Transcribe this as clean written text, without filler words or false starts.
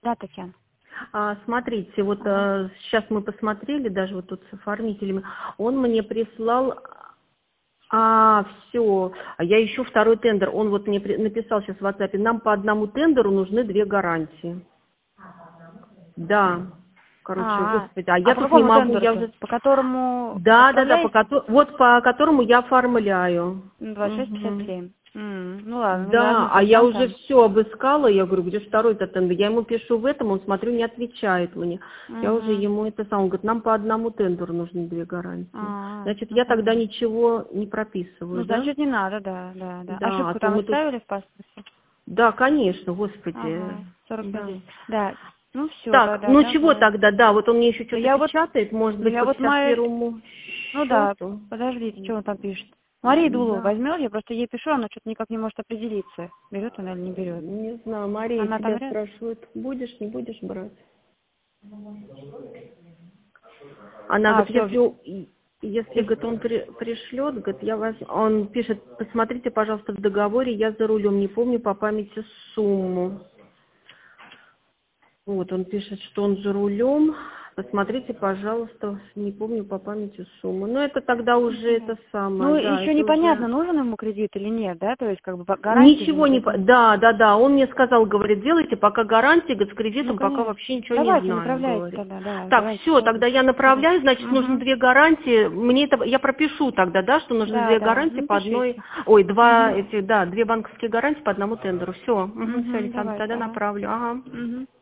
Да, Татьяна. Смотрите, вот Ага. сейчас мы посмотрели, даже вот тут с оформителями, он мне прислал, все, я ищу второй тендер, он вот мне написал сейчас в WhatsApp, нам по одному тендеру нужны 2 гарантии. Да, короче, господи, а А я по тут не какому могу, я тендеру-то? уже... По которому Да, отправляете? вот по которому я оформляю. 2657. Ну ладно, ну я Да, не а я знаю, уже там. все обыскала, я говорю, где второй-то тендер? Я ему пишу в этом, он, смотрю, не отвечает мне. Я уже Угу. ему это сам, он говорит, нам по одному тендеру нужны 2 гарантии. Значит, Ну я тогда понятно. ничего не Ну, прописываю, да? значит, не надо, да, да, да. Да, а Ошибку то там мы тут... исправили в паспорте? Да, конечно, господи, Ага, 45 да. 10. Да, ну все, Так, тогда ну чего давай. тогда, да, вот он мне еще Ну что-то я вот, печатает, может ну быть, я по вот Мария, 51-му ну да, счету. подождите, что он там пишет. Мария Дулова Да. возьмет, я просто ей пишу, она что-то никак не может определиться, берет она или не берет. Не знаю, Мария Она там тебя рядом? спрашивает, будешь, не будешь брать? Она говорит, Все, если говорит, он пришлет, говорит, он пишет, посмотрите, пожалуйста, в договоре, я за рулем, не помню по памяти сумму. Вот, он пишет, что он за рулем, посмотрите, пожалуйста, не помню по памяти сумму. Но это тогда уже это самое, ну да, еще это уже... непонятно, нужен ему кредит или нет, да, то есть как бы гарантии же Ничего не... никаких. Да, он мне сказал, говорит, делайте пока гарантии, говорит, с Ну, кредитом пока конечно. вообще ничего не Давайте, знаю, направляйте говорит. тогда, да, Так, давайте все, тогда я Давайте. направляю, значит, нужно 2 гарантии, мне это, я пропишу тогда, да, что нужны Да, 2 да, гарантии ну по одной, пишите. ой, 2 банковские гарантии по одному тендеру, все, все, Александр, Давайте, тогда ага. направлю, ага.